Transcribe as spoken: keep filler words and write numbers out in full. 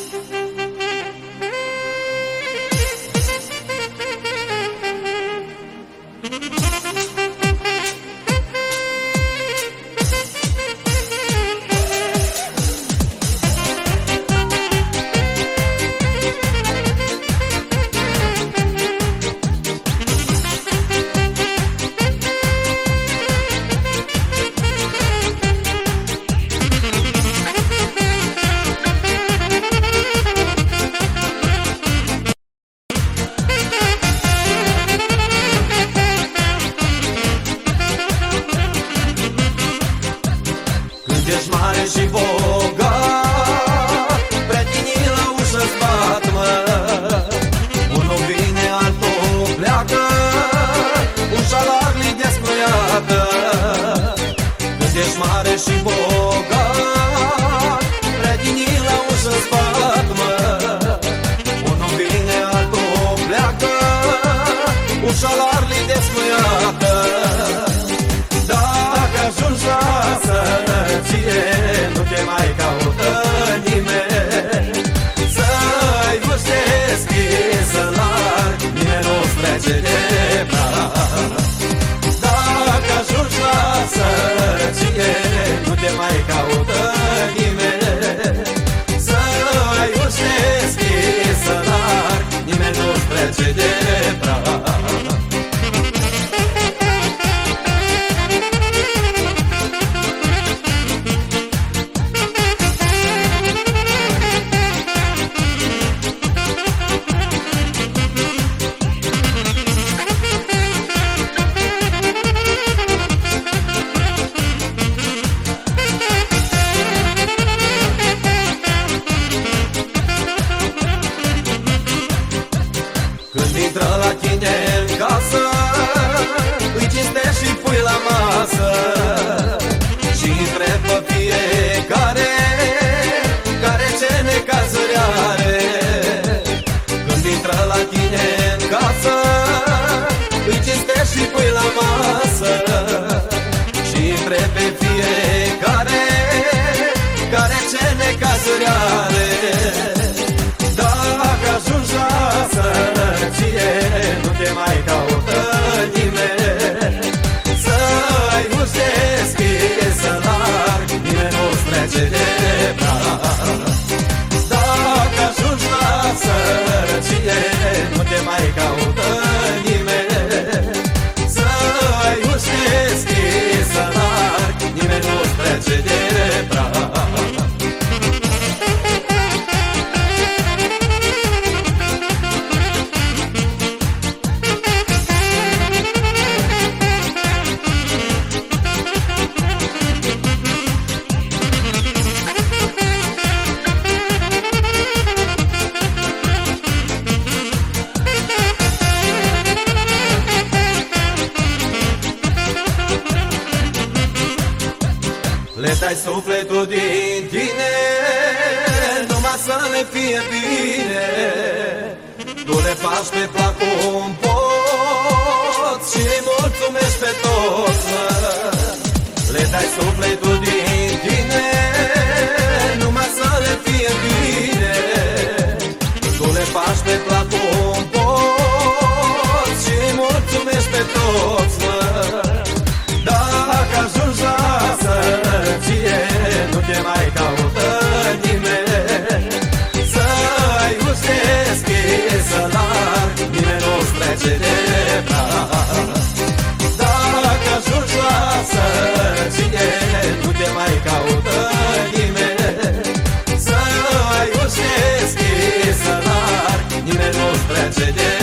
Ești mare și bogat, prietenii la ușă-ți bat, mă. Unul vine, altul pleacă, ușa larg-i descruiată. Când ești mare și bogat, prietenii la ușă-ți bat, mă. Unul vine, altul pleacă, ușa larg-i descruiată. Dacă ajungi la sărăcie, nu te mai caută nimeni. Să-i vârși deschis în larg, nimeni nu-ți trece de prag. Dacă ajungi la sărăcie, nu te mai caută nimeni. Să-i vârși deschis în larg, nimeni nu-ți trece de prag. Când intră la tine în casă, îi cinstești și pui la masă și întrebi pe fiecare care ce necazuri are. Când intră la tine în casă, îi cinstești și pui la masă și întrebi pe fiecare care ce necazuri are. Dacă ajungi la sărăcie, nu te mai caută nimeni. Să-i vârși deschis în larg, nimeni nu-ți trece de prag. Dacă ajungi la sărăcie, nu te mai caută nimeni. Să-i vârși deschis în larg, nimeni nu-ți trece de prag. Le dai sufletul din tine, numai să le fie bine. Tu le faci pe plac cum poți și îi mulțumești pe toți, mă. Le dai sufletul din tine, numai să le fie bine. Tu le faci pe plac cum poți și îi mulțumești pe toți, mă. Dacă ajungi la sărăcie, nu te mai caută nimeni. Să-i vârși deschis în larg, nimeni nu-ți trece de prag. Dacă ajungi la sărăcie, nu te mai caută nimeni. Să-i vârși deschis în larg, nimeni nu-ți trece de prag.